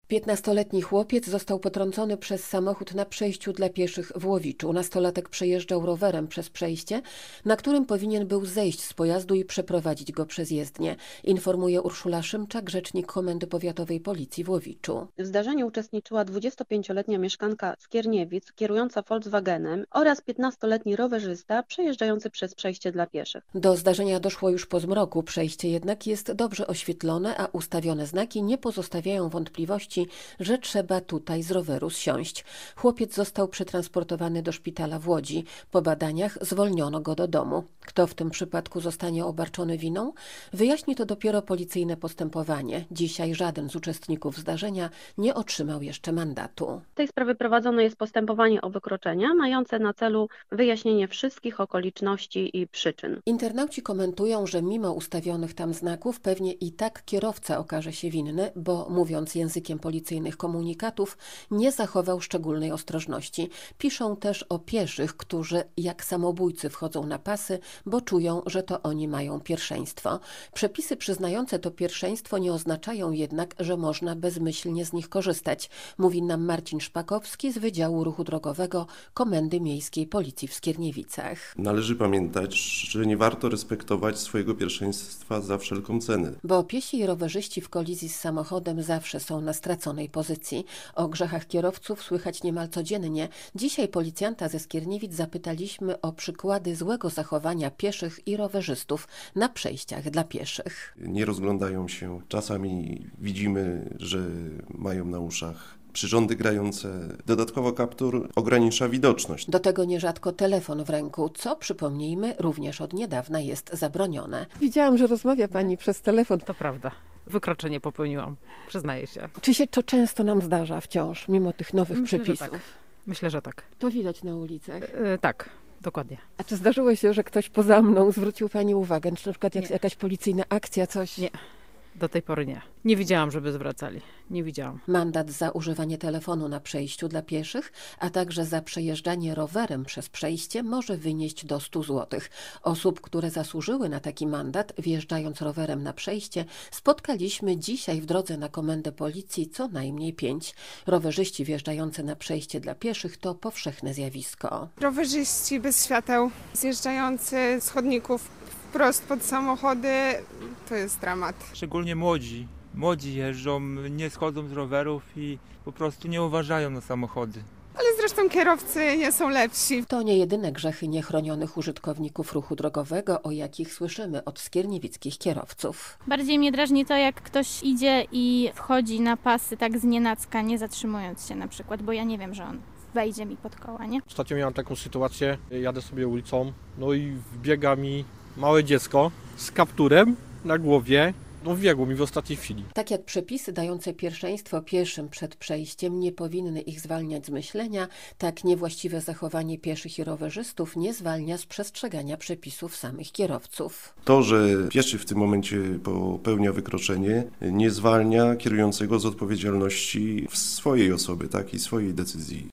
15-letni chłopiec został potrącony przez samochód na przejściu dla pieszych w Łowiczu. Nastolatek przejeżdżał rowerem przez przejście, na którym powinien był zejść z pojazdu i przeprowadzić go przez jezdnię, informuje Urszula Szymczak, rzecznik Komendy Powiatowej Policji w Łowiczu. W zdarzeniu uczestniczyła 25-letnia mieszkanka Skierniewic, kierująca Volkswagenem oraz 15-letni rowerzysta przejeżdżający przez przejście dla pieszych. Do zdarzenia doszło już po zmroku. Przejście jednak jest dobrze oświetlone, a ustawione znaki nie pozostawiają wątpliwości, że trzeba tutaj z roweru zsiąść. Chłopiec został przetransportowany do szpitala w Łodzi. Po badaniach zwolniono go do domu. Kto w tym przypadku zostanie obarczony winą? Wyjaśni to dopiero policyjne postępowanie. Dzisiaj żaden z uczestników zdarzenia nie otrzymał jeszcze mandatu. W tej sprawie prowadzone jest postępowanie o wykroczenia, mające na celu wyjaśnienie wszystkich okoliczności i przyczyn. Internauci komentują, że mimo ustawionych tam znaków pewnie i tak kierowca okaże się winny, bo mówiąc językiem policyjnych komunikatów, nie zachował szczególnej ostrożności. Piszą też o pieszych, którzy jak samobójcy wchodzą na pasy, bo czują, że to oni mają pierwszeństwo. Przepisy przyznające to pierwszeństwo nie oznaczają jednak, że można bezmyślnie z nich korzystać, mówi nam Marcin Szpakowski z Wydziału Ruchu Drogowego Komendy Miejskiej Policji w Skierniewicach. Należy pamiętać, że nie warto respektować swojego pierwszeństwa za wszelką cenę. Bo piesi i rowerzyści w kolizji z samochodem zawsze są na straconej pozycji. O grzechach kierowców słychać niemal codziennie. Dzisiaj policjanta ze Skierniewic zapytaliśmy o przykłady złego zachowania pieszych i rowerzystów na przejściach dla pieszych. Nie rozglądają się. Czasami widzimy, że mają na uszach przyrządy grające. Dodatkowo kaptur ogranicza widoczność. Do tego nierzadko telefon w ręku, co przypomnijmy również od niedawna jest zabronione. Widziałam, że rozmawia pani przez telefon. To prawda. Wykroczenie popełniłam, przyznaję się. Czy się to często nam zdarza wciąż, mimo tych nowych przepisów? Że tak. Myślę, że tak. To widać na ulicach. Tak, dokładnie. A czy zdarzyło się, że ktoś poza mną zwrócił pani uwagę? Czy na przykład jakaś policyjna akcja, coś? Nie. Do tej pory nie. Nie widziałam, żeby zwracali. Nie widziałam. Mandat za używanie telefonu na przejściu dla pieszych, a także za przejeżdżanie rowerem przez przejście może wynieść do 100 zł. Osób, które zasłużyły na taki mandat, wjeżdżając rowerem na przejście, spotkaliśmy dzisiaj w drodze na komendę policji co najmniej 5. Rowerzyści wjeżdżający na przejście dla pieszych to powszechne zjawisko. Rowerzyści bez świateł, zjeżdżający z chodników wprost pod samochody, to jest dramat. Szczególnie młodzi. Młodzi jeżdżą, nie schodzą z rowerów i po prostu nie uważają na samochody. Ale zresztą kierowcy nie są lepsi. To nie jedyne grzechy niechronionych użytkowników ruchu drogowego, o jakich słyszymy od skierniewickich kierowców. Bardziej mnie drażni to, jak ktoś idzie i wchodzi na pasy tak znienacka, nie zatrzymując się na przykład, bo ja nie wiem, że on wejdzie mi pod koła, nie? Ostatnio miałem taką sytuację, jadę sobie ulicą, no i wbiega mi małe dziecko z kapturem na głowie. No wbiegło mi w ostatniej chwili. Tak jak przepisy dające pierwszeństwo pieszym przed przejściem nie powinny ich zwalniać z myślenia, tak niewłaściwe zachowanie pieszych i rowerzystów nie zwalnia z przestrzegania przepisów samych kierowców. To, że pieszy w tym momencie popełnia wykroczenie, nie zwalnia kierującego z odpowiedzialności w swojej osobie, tak, i swojej decyzji.